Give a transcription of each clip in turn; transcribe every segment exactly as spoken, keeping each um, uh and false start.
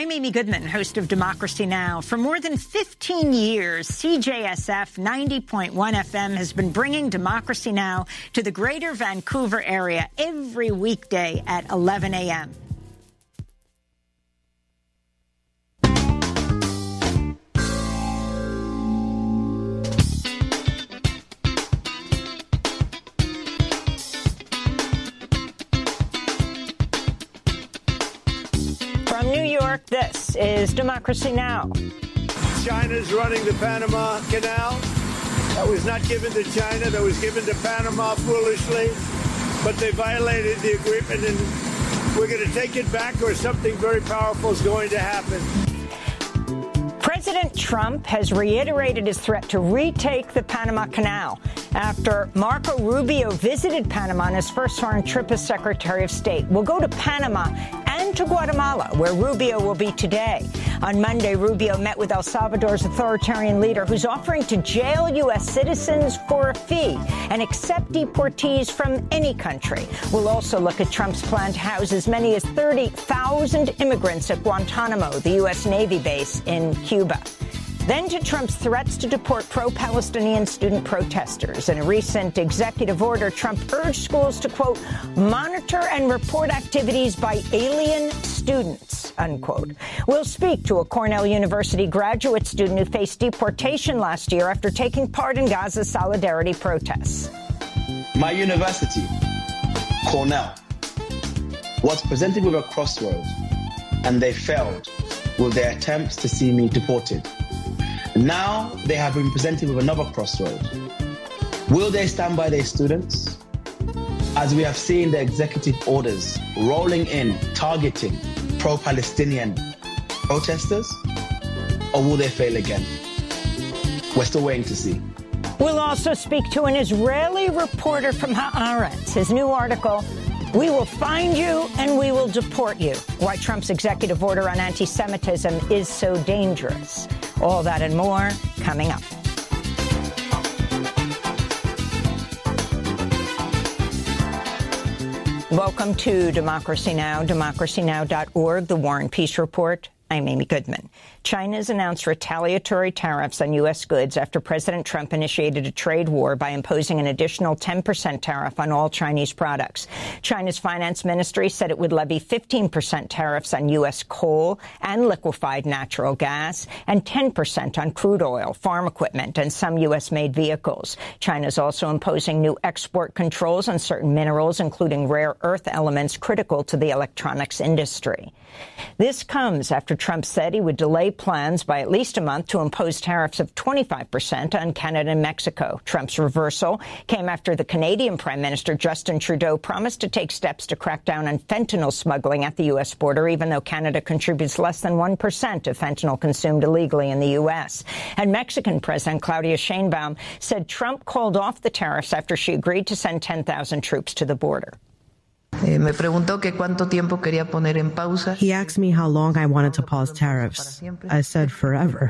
I'm Amy Goodman, host of Democracy Now! For more than fifteen years, C J S F ninety point one F M has been bringing Democracy Now! To the greater Vancouver area every weekday at eleven a m From New York, this is Democracy Now! China's running the Panama Canal. That was not given to China. That was given to Panama foolishly. But they violated the agreement, and we're going to take it back, or something very powerful is going to happen. President Trump has reiterated his threat to retake the Panama Canal after Marco Rubio visited Panama on his first foreign trip as Secretary of State. We'll go to Panama and to Guatemala, where Rubio will be today. On Monday, Rubio met with El Salvador's authoritarian leader, who's offering to jail U S citizens for a fee and accept deportees from any country. We'll also look at Trump's plan to house as many as thirty thousand immigrants at Guantanamo, the U S Navy base in Cuba. Then to Trump's threats to deport pro-Palestinian student protesters. In a recent executive order, Trump urged schools to, quote, monitor and report activities by alien students, unquote. We'll speak to a Cornell University graduate student who faced deportation last year after taking part in Gaza's solidarity protests. My university, Cornell, was presented with a crossroads, and they failed with their attempts to see me deported. Now they have been presented with another crossroad. Will they stand by their students? As we have seen the executive orders rolling in, targeting pro-Palestinian protesters, or will they fail again? We're still waiting to see. We'll also speak to an Israeli reporter from Haaretz. His new article, We Will Find You and We Will Deport You, Why Trump's executive order on anti-Semitism is so dangerous. All that and more coming up. Welcome to Democracy Now!, democracy now dot org, The War and Peace Report. I'm Amy Goodman. China's announced retaliatory tariffs on U S goods after President Trump initiated a trade war by imposing an additional ten percent tariff on all Chinese products. China's finance ministry said it would levy fifteen percent tariffs on U S coal and liquefied natural gas and ten percent on crude oil, farm equipment, and some U S-made vehicles. China's also imposing new export controls on certain minerals, including rare earth elements critical to the electronics industry. This comes after Trump said he would delay plans by at least a month to impose tariffs of twenty-five percent on Canada and Mexico. Trump's reversal came after the Canadian Prime Minister Justin Trudeau promised to take steps to crack down on fentanyl smuggling at the U S border, even though Canada contributes less than one percent of fentanyl consumed illegally in the U S. And Mexican President Claudia Sheinbaum said Trump called off the tariffs after she agreed to send ten thousand troops to the border. He asked me how long I wanted to pause tariffs. I said forever.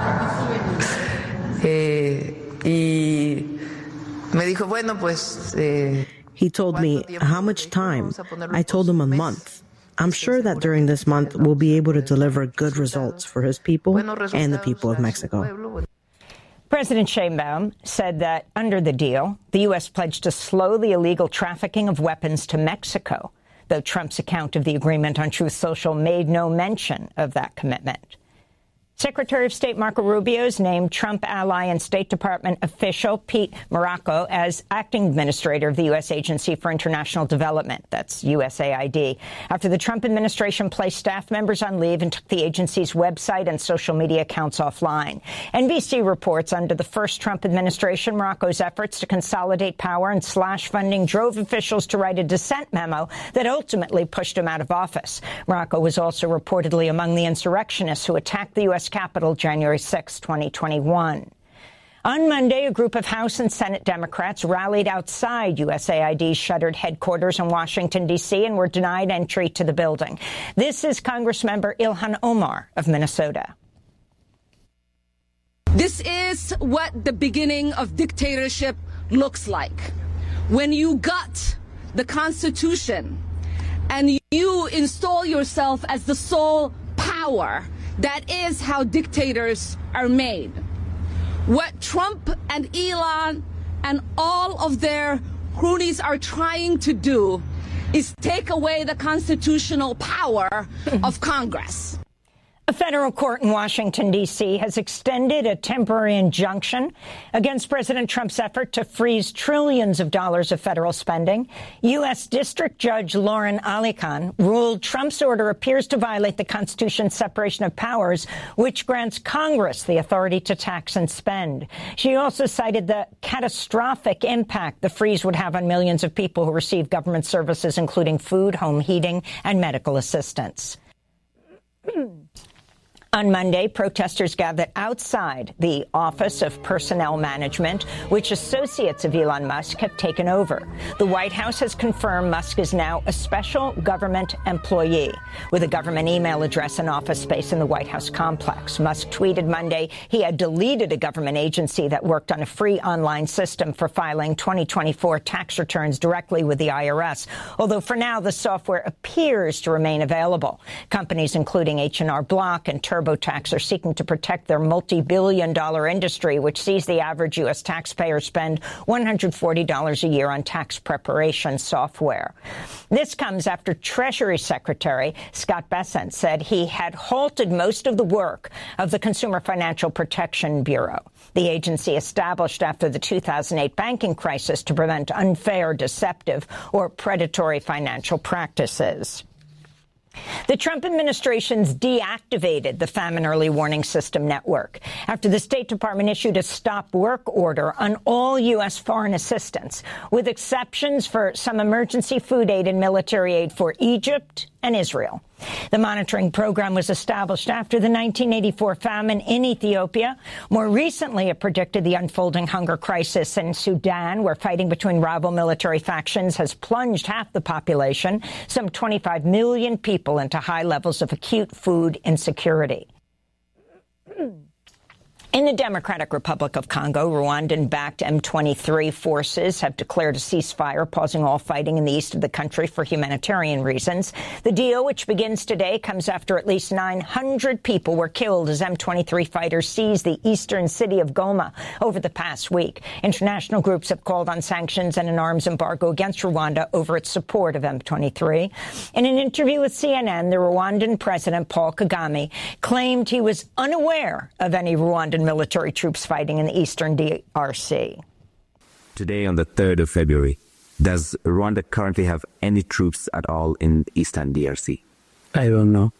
He told me, how much time? I told him a month. I'm sure that during this month we'll be able to deliver good results for his people and the people of Mexico. President Sheinbaum said that under the deal, the U S pledged to slow the illegal trafficking of weapons to Mexico, though Trump's account of the agreement on Truth Social made no mention of that commitment. Secretary of State Marco Rubio has named Trump ally and State Department official Pete Marocco as acting administrator of the U S Agency for International Development, that's U S A I D, after the Trump administration placed staff members on leave and took the agency's website and social media accounts offline. N B C reports under the first Trump administration, Marocco's efforts to consolidate power and slash funding drove officials to write a dissent memo that ultimately pushed him out of office. Marocco was also reportedly among the insurrectionists who attacked the U S Capitol January sixth, twenty twenty-one. On Monday, a group of House and Senate Democrats rallied outside U S A I D's shuttered headquarters in Washington, D C, and were denied entry to the building. This is Congressmember Ilhan Omar of Minnesota. This is what the beginning of dictatorship looks like. When you gut the Constitution and you install yourself as the sole power power. That is how dictators are made. What Trump and Elon and all of their cronies are trying to do is take away the constitutional power of Congress. A federal court in Washington, D C has extended a temporary injunction against President Trump's effort to freeze trillions of dollars of federal spending. U S. District Judge Lauren Alican ruled Trump's order appears to violate the Constitution's separation of powers, which grants Congress the authority to tax and spend. She also cited the catastrophic impact the freeze would have on millions of people who receive government services, including food, home heating, and medical assistance. On Monday, protesters gathered outside the Office of Personnel Management, which associates of Elon Musk have taken over. The White House has confirmed Musk is now a special government employee with a government email address and office space in the White House complex. Musk tweeted Monday he had deleted a government agency that worked on a free online system for filing twenty twenty-four tax returns directly with the I R S, although for now the software appears to remain available. Companies including H and R Block and TurboTax are seeking to protect their multi-billion dollar industry, which sees the average U S taxpayer spend one hundred forty dollars a year on tax preparation software. This comes after Treasury Secretary Scott Bessent said he had halted most of the work of the Consumer Financial Protection Bureau, the agency established after the two thousand eight banking crisis to prevent unfair, deceptive, or predatory financial practices. The Trump administration's deactivated the Famine Early Warning System network after the State Department issued a stop work order on all U S foreign assistance, with exceptions for some emergency food aid and military aid for Egypt and Israel. The monitoring program was established after the nineteen eighty-four famine in Ethiopia. More recently, it predicted the unfolding hunger crisis in Sudan, where fighting between rival military factions has plunged half the population, some twenty-five million people, into high levels of acute food insecurity. In the Democratic Republic of Congo, Rwandan-backed M twenty-three forces have declared a ceasefire, pausing all fighting in the east of the country for humanitarian reasons. The deal, which begins today, comes after at least nine hundred people were killed as M twenty-three fighters seized the eastern city of Goma over the past week. International groups have called on sanctions and an arms embargo against Rwanda over its support of M twenty-three. In an interview with C N N, the Rwandan president, Paul Kagame, claimed he was unaware of any Rwandan military troops fighting in the eastern D R C. Today, on the third of February, does Rwanda currently have any troops at all in eastern D R C? I don't know.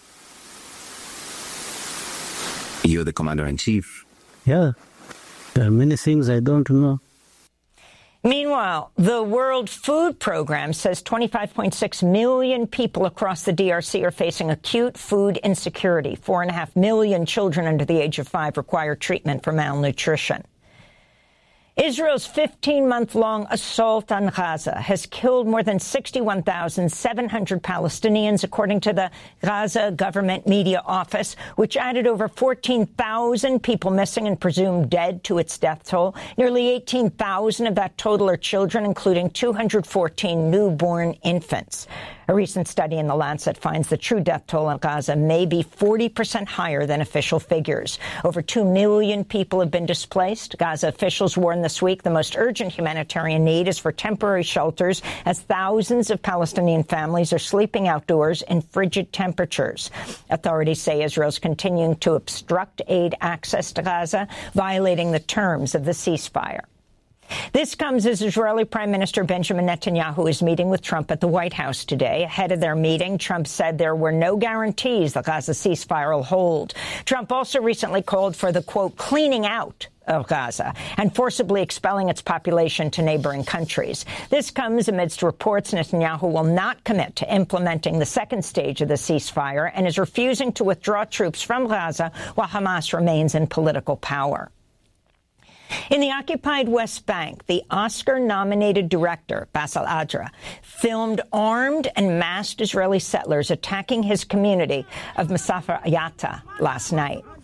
You're the commander-in-chief. Yeah, there are many things I don't know. Meanwhile, the World Food Program says twenty-five point six million people across the D R C are facing acute food insecurity. Four and a half million children under the age of five require treatment for malnutrition. Israel's fifteen-month-long assault on Gaza has killed more than sixty-one thousand seven hundred Palestinians, according to the Gaza Government Media Office, which added over fourteen thousand people missing and presumed dead to its death toll. Nearly eighteen thousand of that total are children, including two hundred fourteen newborn infants. A recent study in The Lancet finds the true death toll in Gaza may be forty percent higher than official figures. Over two million people have been displaced. Gaza officials warn this week the most urgent humanitarian need is for temporary shelters, as thousands of Palestinian families are sleeping outdoors in frigid temperatures. Authorities say Israel's continuing to obstruct aid access to Gaza, violating the terms of the ceasefire. This comes as Israeli Prime Minister Benjamin Netanyahu is meeting with Trump at the White House today. Ahead of their meeting, Trump said there were no guarantees the Gaza ceasefire will hold. Trump also recently called for the, quote, cleaning out of Gaza and forcibly expelling its population to neighboring countries. This comes amidst reports Netanyahu will not commit to implementing the second stage of the ceasefire and is refusing to withdraw troops from Gaza while Hamas remains in political power. In the occupied West Bank, the Oscar-nominated director, Bassel Adra, filmed armed and masked Israeli settlers attacking his community of Masafer Yatta last night.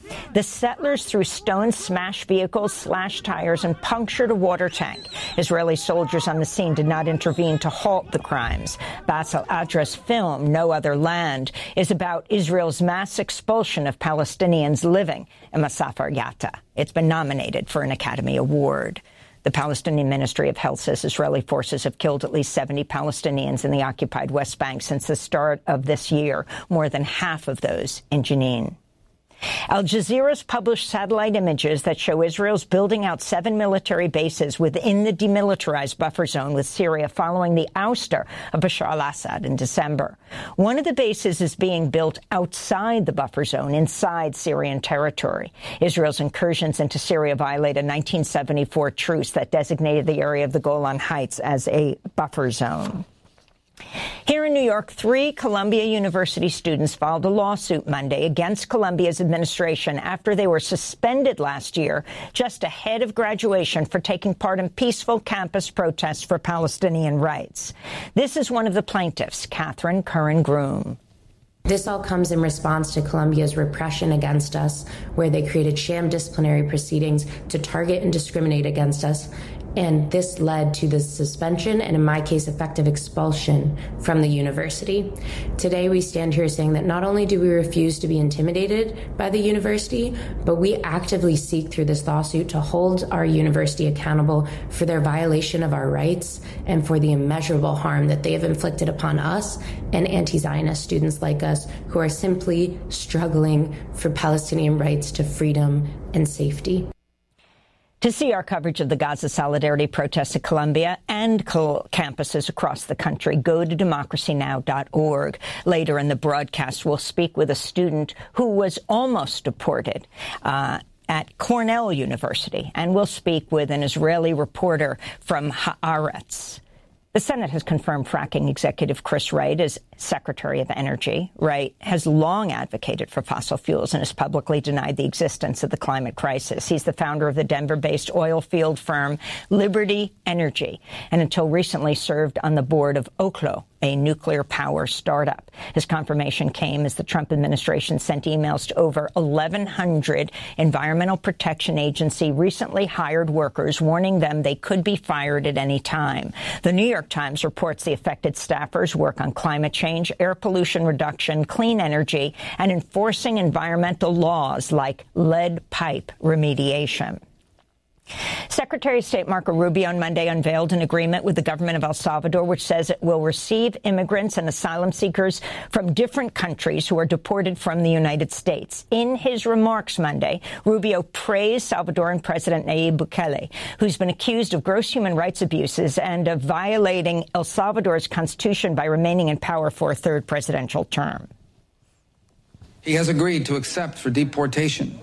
The settlers threw stones, smashed vehicles, slashed tires, and punctured a water tank. Israeli soldiers on the scene did not intervene to halt the crimes. Bassel Adra's film, No Other Land, is about Israel's mass expulsion of Palestinians living in Masafer Yatta. It's been nominated for an Academy Award. The Palestinian Ministry of Health says Israeli forces have killed at least seventy Palestinians in the occupied West Bank since the start of this year, more than half of those in Jenin. Al Jazeera's published satellite images that show Israel's building out seven military bases within the demilitarized buffer zone with Syria following the ouster of Bashar al-Assad in December. One of the bases is being built outside the buffer zone, inside Syrian territory. Israel's incursions into Syria violate a nineteen seventy-four truce that designated the area of the Golan Heights as a buffer zone. Here in New York, three Columbia University students filed a lawsuit Monday against Columbia's administration after they were suspended last year just ahead of graduation for taking part in peaceful campus protests for Palestinian rights. This is one of the plaintiffs, Catherine Curran-Groom. This all comes in response to Columbia's repression against us, where they created sham disciplinary proceedings to target and discriminate against us. And this led to the suspension and, in my case, effective expulsion from the university. Today, we stand here saying that not only do we refuse to be intimidated by the university, but we actively seek through this lawsuit to hold our university accountable for their violation of our rights and for the immeasurable harm that they have inflicted upon us and anti-Zionist students like us who are simply struggling for Palestinian rights to freedom and safety. To see our coverage of the Gaza Solidarity protests at Columbia and campuses across the country, go to democracy now dot org. Later in the broadcast, we'll speak with a student who was almost deported uh, at Cornell University, and we'll speak with an Israeli reporter from Haaretz. The Senate has confirmed fracking executive Chris Wright as Secretary of Energy. Wright has long advocated for fossil fuels and has publicly denied the existence of the climate crisis. He's the founder of the Denver-based oil field firm Liberty Energy, and until recently served on the board of Oklo, a nuclear power startup. His confirmation came as the Trump administration sent emails to over eleven hundred Environmental Protection Agency recently hired workers, warning them they could be fired at any time. The New York Times reports the affected staffers work on climate change, air pollution reduction, clean energy, and enforcing environmental laws like lead pipe remediation. Secretary of State Marco Rubio on Monday unveiled an agreement with the government of El Salvador, which says it will receive immigrants and asylum seekers from different countries who are deported from the United States. In his remarks Monday, Rubio praised Salvadoran President Nayib Bukele, who's been accused of gross human rights abuses and of violating El Salvador's constitution by remaining in power for a third presidential term. He has agreed to accept for deportation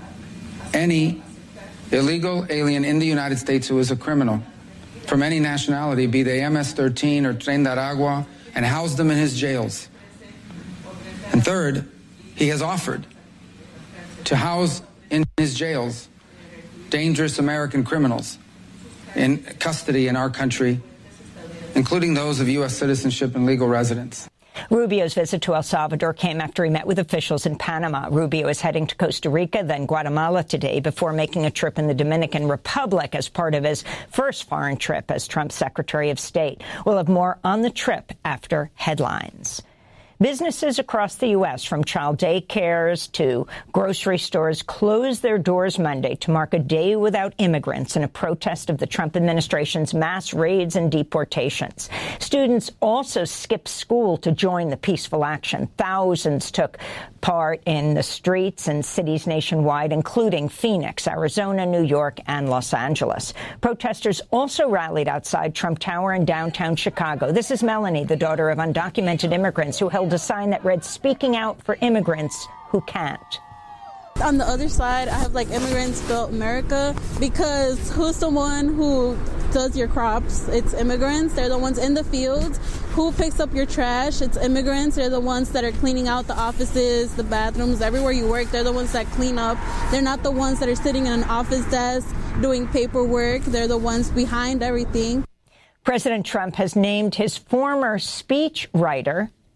any illegal alien in the United States who is a criminal from any nationality, be they M S thirteen or Tren de Aragua, and house them in his jails. And third, he has offered to house in his jails dangerous American criminals in custody in our country, including those of U S citizenship and legal residence. Rubio's visit to El Salvador came after he met with officials in Panama. Rubio is heading to Costa Rica, then Guatemala today before making a trip in the Dominican Republic as part of his first foreign trip as Trump's Secretary of State. We'll have more on the trip after headlines. Businesses across the U S, from child daycares to grocery stores, closed their doors Monday to mark a day without immigrants in a protest of the Trump administration's mass raids and deportations. Students also skipped school to join the peaceful action. Thousands took part in the streets and cities nationwide, including Phoenix, Arizona, New York, and Los Angeles. Protesters also rallied outside Trump Tower in downtown Chicago. This is Melanie, the daughter of undocumented immigrants, who held a sign that read, "Speaking out for immigrants who can't." On the other side, I have like Immigrants Built America, because who's someone who does your crops? It's immigrants. They're the ones in the fields. Who picks up your trash? It's immigrants. They're the ones that are cleaning out the offices, the bathrooms, everywhere you work. They're the ones that clean up. They're not the ones that are sitting in an office desk doing paperwork. They're the ones behind everything. President Trump has named his former speech writer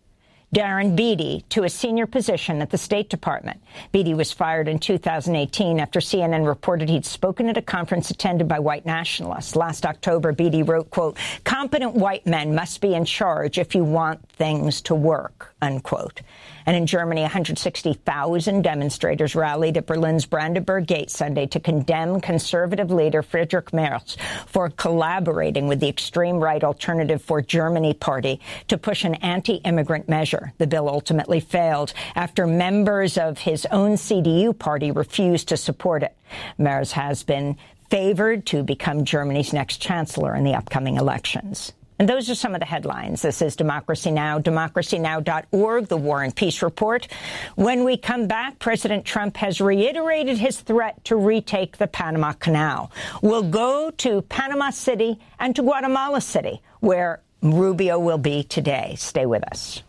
Darren Beattie to a senior position at the State Department. Beattie was fired in two thousand eighteen after C N N reported he'd spoken at a conference attended by white nationalists. Last October, Beattie wrote, quote, "Competent white men must be in charge if you want things to work," unquote. And in Germany, one hundred sixty thousand demonstrators rallied at Berlin's Brandenburg Gate Sunday to condemn conservative leader Friedrich Merz for collaborating with the extreme-right Alternative for Germany party to push an anti-immigrant measure. The bill ultimately failed after members of his own C D U party refused to support it. Merz has been favored to become Germany's next chancellor in the upcoming elections. And those are some of the headlines. This is Democracy Now!, democracy now dot org, the War and Peace Report. When we come back, President Trump has reiterated his threat to retake the Panama Canal. We'll go to Panama City and to Guatemala City, where Rubio will be today. Stay with us.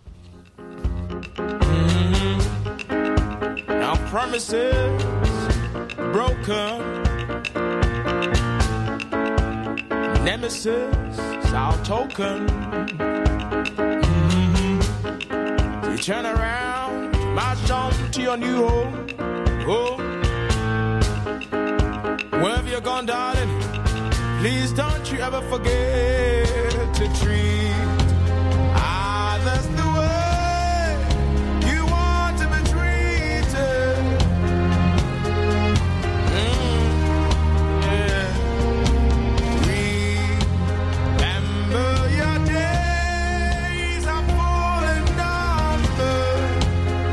Mm-hmm. Our promises broken. Nemesis, our token. Mm-hmm. You turn around, march on to your new home. home. Wherever you're gone, darling, please don't you ever forget to treat others the way you want to be treated. Mm, yeah. Remember your days are full and numbered.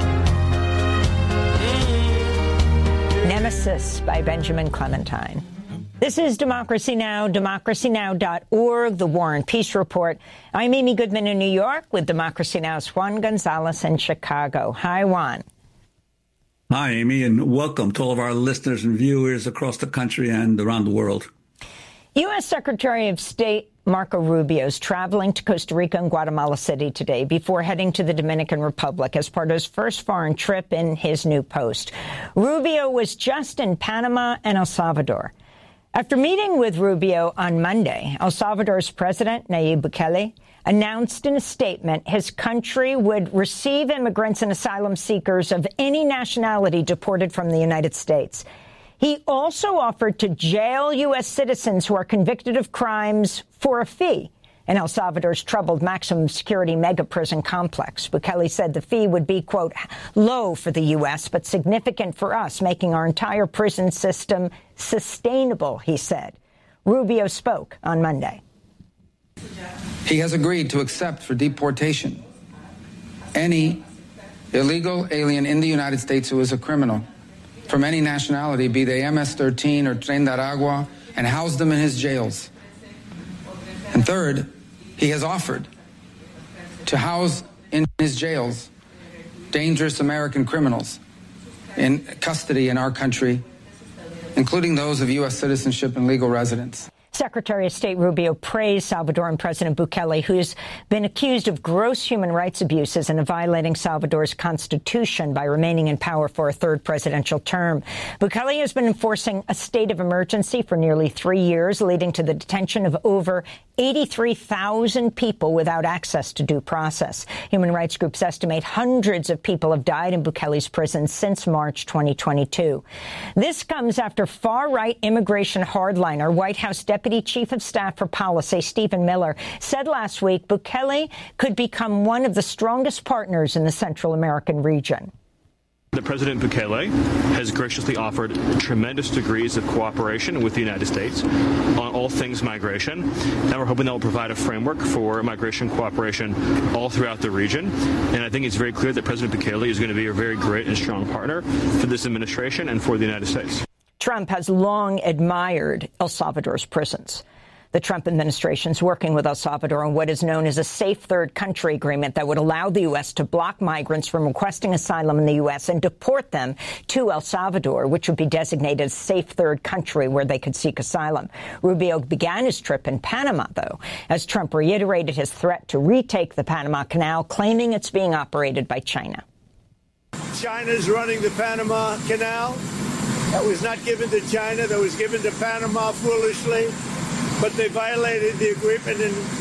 Mm, yeah. Nemesis by Benjamin Clementine. This is Democracy Now!, democracy now dot org, the War and Peace Report. I'm Amy Goodman in New York with Democracy Now!'s Juan Gonzalez in Chicago. Hi, Juan. Hi, Amy, and welcome to all of our listeners and viewers across the country and around the world. U S. Secretary of State Marco Rubio is traveling to Costa Rica and Guatemala City today before heading to the Dominican Republic as part of his first foreign trip in his new post. Rubio was just in Panama and El Salvador. After meeting with Rubio on Monday, El Salvador's President Nayib Bukele announced in a statement his country would receive immigrants and asylum seekers of any nationality deported from the United States. He also offered to jail U S citizens who are convicted of crimes for a fee in El Salvador's troubled maximum security mega prison complex. Bukele said the fee would be, quote, low for the U S, but significant for us, making our entire prison system sustainable, he said. Rubio spoke on Monday. He has agreed to accept for deportation any illegal alien in the United States who is a criminal from any nationality, be they M S thirteen or Tren de Aragua, and house them in his jails. And third, he has offered to house in his jails dangerous American criminals in custody in our country, including those of U S citizenship and legal residence. Secretary of State Rubio praised Salvadoran President Bukele, who's been accused of gross human rights abuses and of violating Salvador's constitution by remaining in power for a third presidential term. Bukele has been enforcing a state of emergency for nearly three years, leading to the detention of over eighty-three thousand people without access to due process. Human rights groups estimate hundreds of people have died in Bukele's prison since March twenty twenty-two. This comes after far-right immigration hardliner, White House Deputy Chief of Staff for Policy Stephen Miller said last week Bukele could become one of the strongest partners in the Central American region. The President Bukele has graciously offered tremendous degrees of cooperation with the United States on all things migration, and we're hoping that will provide a framework for migration cooperation all throughout the region. And I think it's very clear that President Bukele is going to be a very great and strong partner for this administration and for the United States. Trump has long admired El Salvador's prisons. The Trump administration is working with El Salvador on what is known as a safe third country agreement that would allow the U S to block migrants from requesting asylum in the U S and deport them to El Salvador, which would be designated a safe third country where they could seek asylum. Rubio began his trip in Panama, though, as Trump reiterated his threat to retake the Panama Canal, claiming it's being operated by China. China's running the Panama Canal. That was not given to China. That was given to Panama foolishly. But they violated the agreement, and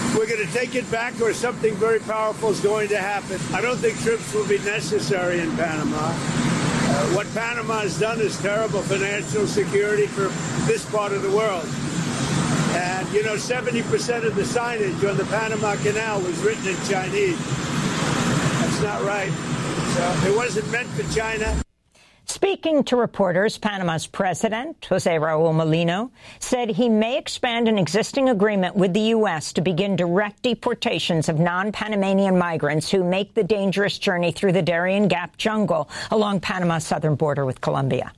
We're going to take it back or something very powerful is going to happen. I don't think troops will be necessary in Panama. Uh, what Panama has done is terrible for national security for this part of the world. And, you know, seventy percent of the signage on the Panama Canal was written in Chinese. That's not right. So it wasn't meant for China. Speaking to reporters, Panama's president, Jose Raul Mulino, said he may expand an existing agreement with the U S to begin direct deportations of non-Panamanian migrants who make the dangerous journey through the Darien Gap jungle along Panama's southern border with Colombia.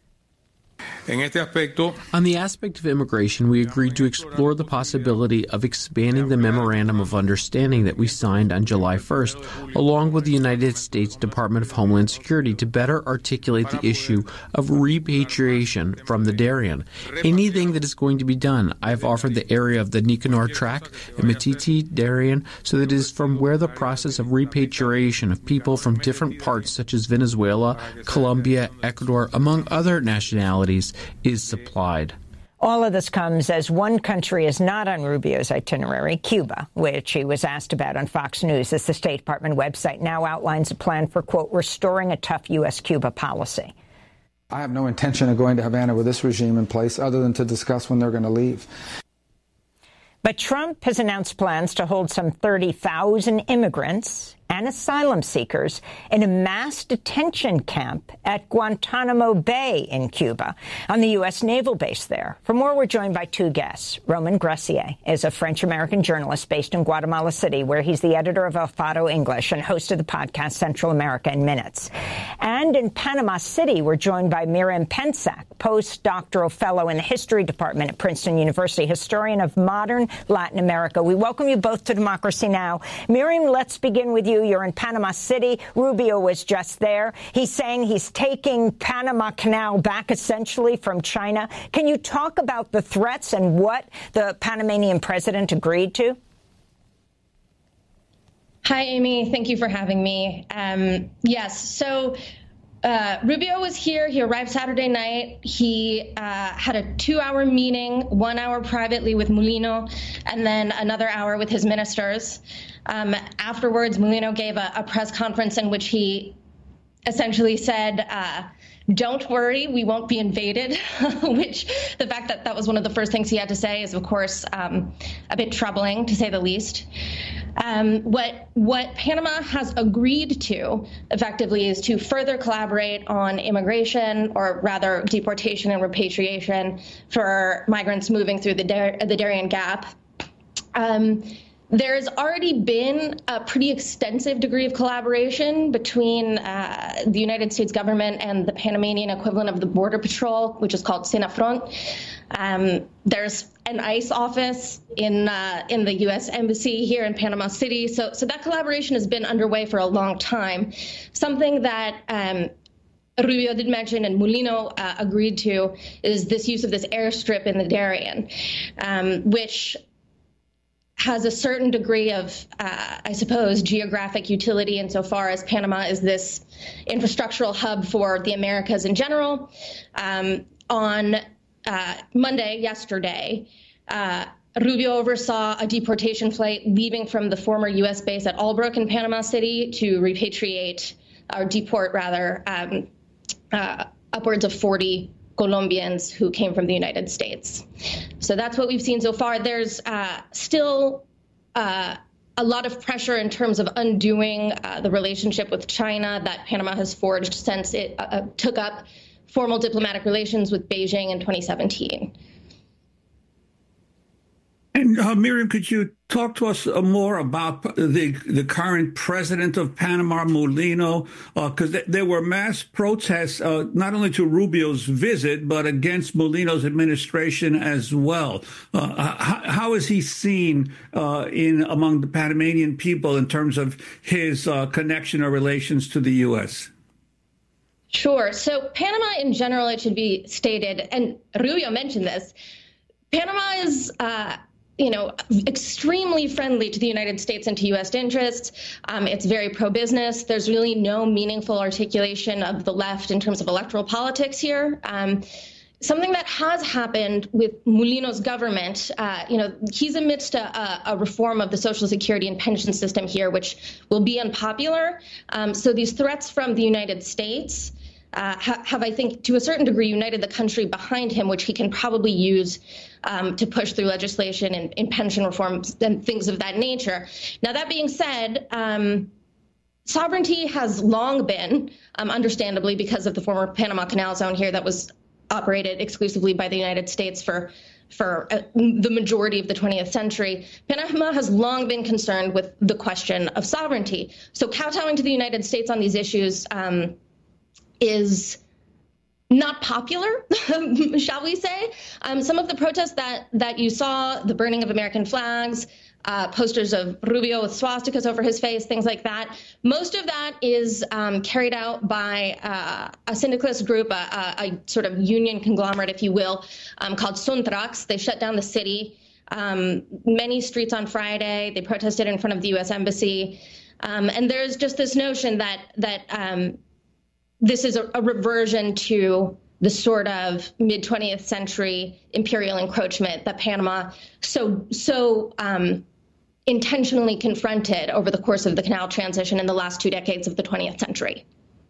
On the aspect of immigration, we agreed to explore the possibility of expanding the Memorandum of Understanding that we signed on July first, along with the United States Department of Homeland Security, to better articulate the issue of repatriation from the Darien. Anything that is going to be done, I've offered the area of the Nicanor Track and Matiti Darien so that it is from where the process of repatriation of people from different parts, such as Venezuela, Colombia, Ecuador, among other nationalities, is supplied. All of this comes as one country is not on Rubio's itinerary, Cuba, which he was asked about on Fox News, as the State Department website now outlines a plan for, quote, restoring a tough U S Cuba policy. I have no intention of going to Havana with this regime in place other than to discuss when they're going to leave. But Trump has announced plans to hold some thirty thousand immigrants and asylum seekers in a mass detention camp at Guantanamo Bay in Cuba, on the U S naval base there. For more, we're joined by two guests. Roman Gressier is a French-American journalist based in Guatemala City, where he's the editor of El Faro English and host of the podcast Central America in Minutes. And in Panama City, we're joined by Miriam Pensac, postdoctoral fellow in the history department at Princeton University, historian of modern Latin America. We welcome you both to Democracy Now! Miriam, let's begin with you. You're in Panama City. Rubio was just there. He's saying he's taking Panama Canal back essentially from China. Can you talk about the threats and what the Panamanian president agreed to? Hi, Amy. Thank you for having me. Um, yes, so uh, Rubio was here. He arrived Saturday night. He uh, had a two-hour meeting, one hour privately with Mulino, and then another hour with his ministers. Um, afterwards, Mulino gave a, a press conference in which he essentially said, uh, don't worry, we won't be invaded, which the fact that that was one of the first things he had to say is, of course, um, a bit troubling, to say the least. Um, what, what Panama has agreed to, effectively, is to further collaborate on immigration, or rather deportation and repatriation, for migrants moving through the, Dar- the Darien Gap. Um, There's already been a pretty extensive degree of collaboration between uh, the United States government and the Panamanian equivalent of the Border Patrol, which is called SENAFRONT. Um, there's an ICE office in uh, in the U S Embassy here in Panama City. So, so that collaboration has been underway for a long time. Something that um, Rubio did mention and Mulino uh, agreed to is this use of this airstrip in the Darien, um, which has a certain degree of, uh, I suppose, geographic utility insofar as Panama is this infrastructural hub for the Americas in general. Um, on uh, Monday, yesterday, uh, Rubio oversaw a deportation flight leaving from the former U S base at Albrook in Panama City to repatriate, or deport rather, um, uh, upwards of forty Colombians who came from the United States. So that's what we've seen so far. There's uh, still uh, a lot of pressure in terms of undoing uh, the relationship with China that Panama has forged since it uh, took up formal diplomatic relations with Beijing in twenty seventeen. And uh, Miriam, could you talk to us uh, more about the the current president of Panama, Mulino? Because uh, th- there were mass protests, uh, not only to Rubio's visit, but against Mulino's administration as well. Uh, how, how is he seen uh, in among the Panamanian people in terms of his uh, connection or relations to the U S? Sure. So Panama in general, it should be stated, and Rubio mentioned this, Panama is uh, you know, extremely friendly to the United States and to U S interests. Um, it's very pro-business. There's really no meaningful articulation of the left in terms of electoral politics here. Um, something that has happened with Mulino's government, uh, you know, he's amidst a, a reform of the Social Security and pension system here, which will be unpopular. Um, so these threats from the United States uh, ha- have, I think, to a certain degree, united the country behind him, which he can probably use um, to push through legislation and, and pension reforms and things of that nature. Now, that being said, um, sovereignty has long been, um, understandably, because of the former Panama Canal Zone here that was operated exclusively by the United States for for uh, the majority of the twentieth century. Panama has long been concerned with the question of sovereignty. So kowtowing to the United States on these issues um, is not popular, shall we say. Um, some of the protests that that you saw, the burning of American flags, Uh, posters of Rubio with swastikas over his face, things like that. Most of that is um, carried out by uh, a syndicalist group, a, a, a sort of union conglomerate, if you will, um, called Suntrax. They shut down the city, um, many streets on Friday. They protested in front of the U S Embassy. Um, and there's just this notion that that um, this is a, a reversion to the sort of mid-twentieth century imperial encroachment that Panama so so um, intentionally confronted over the course of the canal transition in the last two decades of the twentieth century.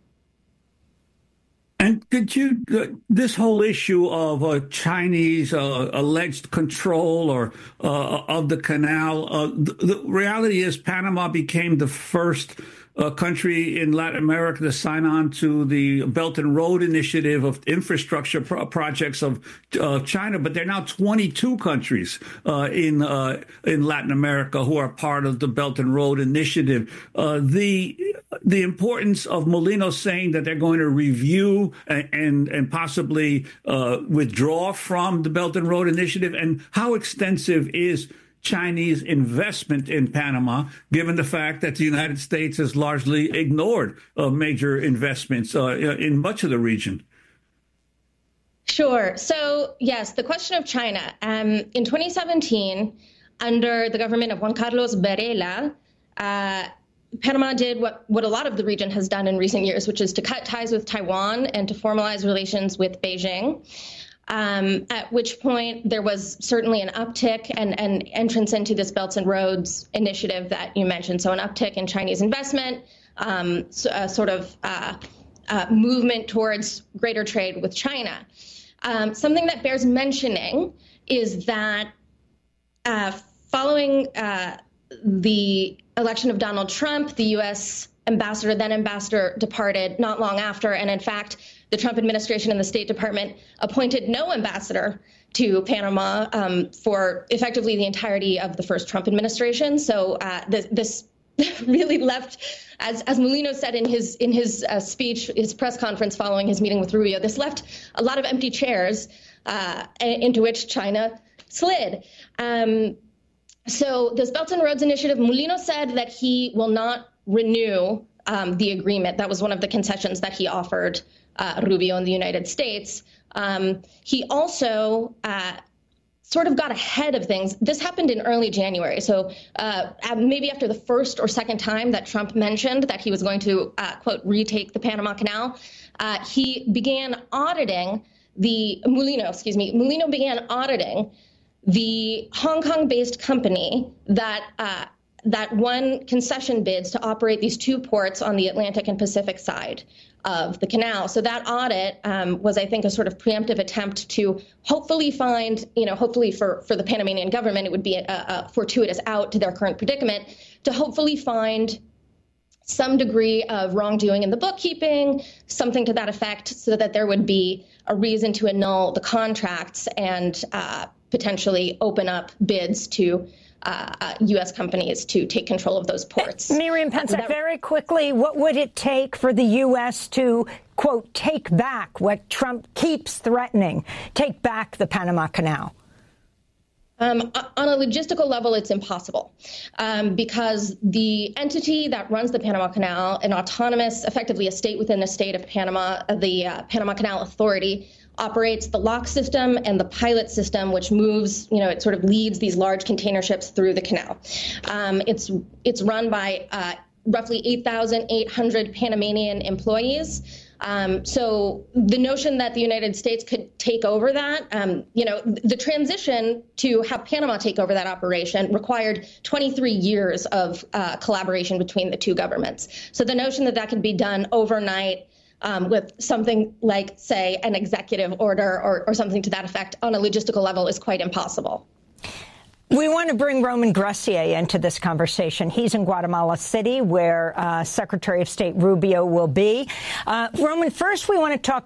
And could you, uh, this whole issue of uh, Chinese uh, alleged control or uh, of the canal, uh, the, the reality is Panama became the first uh, country in Latin America to sign on to the Belt and Road Initiative of infrastructure pro- projects of uh, China. But there are now twenty-two countries uh, in uh, in Latin America who are part of the Belt and Road Initiative. Uh, the the importance of Mulino saying that they're going to review and and, and possibly uh, withdraw from the Belt and Road Initiative, and how extensive is Chinese investment in Panama, given the fact that the United States has largely ignored uh, major investments uh, in much of the region? Sure. So, yes, the question of China. Um, in twenty seventeen, under the government of Juan Carlos Varela, uh, Panama did what, what a lot of the region has done in recent years, which is to cut ties with Taiwan and to formalize relations with Beijing. Um, at which point there was certainly an uptick and, and entrance into this Belts and Roads initiative that you mentioned. So an uptick in Chinese investment, um, so, uh, sort of uh, uh, movement towards greater trade with China. Um, something that bears mentioning is that uh, following uh, the election of Donald Trump, the U S ambassador, then ambassador, departed not long after. And in fact, the Trump administration and the State Department appointed no ambassador to Panama um, for effectively the entirety of the first Trump administration. So uh, this, this really left, as, as Mulino said in his in his uh, speech, his press conference following his meeting with Rubio, this left a lot of empty chairs uh, into which China slid. Um, so this Belt and Roads Initiative, Mulino said that he will not renew um, the agreement. That was one of the concessions that he offered Uh, Rubio in the United States. Um, he also uh, sort of got ahead of things. This happened in early January. So uh, maybe after the first or second time that Trump mentioned that he was going to, uh, quote, retake the Panama Canal, uh, he began auditing the, Mulino, excuse me, Mulino began auditing the Hong Kong-based company that uh, that won concession bids to operate these two ports on the Atlantic and Pacific side of the canal. So that audit um, was, I think, a sort of preemptive attempt to hopefully find, you know, hopefully for, for the Panamanian government, it would be a, a fortuitous out to their current predicament, to hopefully find some degree of wrongdoing in the bookkeeping, something to that effect, so that there would be a reason to annul the contracts and uh, potentially open up bids to Uh, uh, U S companies to take control of those ports. Miriam Penczak, that- very quickly, what would it take for the U S to, quote, take back what Trump keeps threatening, take back the Panama Canal? Um, on a logistical level, it's impossible um, because the entity that runs the Panama Canal, an autonomous, effectively a state within the state of Panama, the uh, Panama Canal Authority, operates the lock system and the pilot system, which moves, you know, it sort of leads these large container ships through the canal. Um, it's it's run by uh, roughly eight thousand eight hundred Panamanian employees. Um, so the notion that the United States could take over that, um, you know, the transition to have Panama take over that operation required twenty-three years of uh, collaboration between the two governments. So the notion that that could be done overnight um, with something like, say, an executive order or, or something to that effect on a logistical level is quite impossible. We want to bring Roman Gressier into this conversation. He's in Guatemala City, where uh, Secretary of State Rubio will be. Uh, Roman, first we want to talk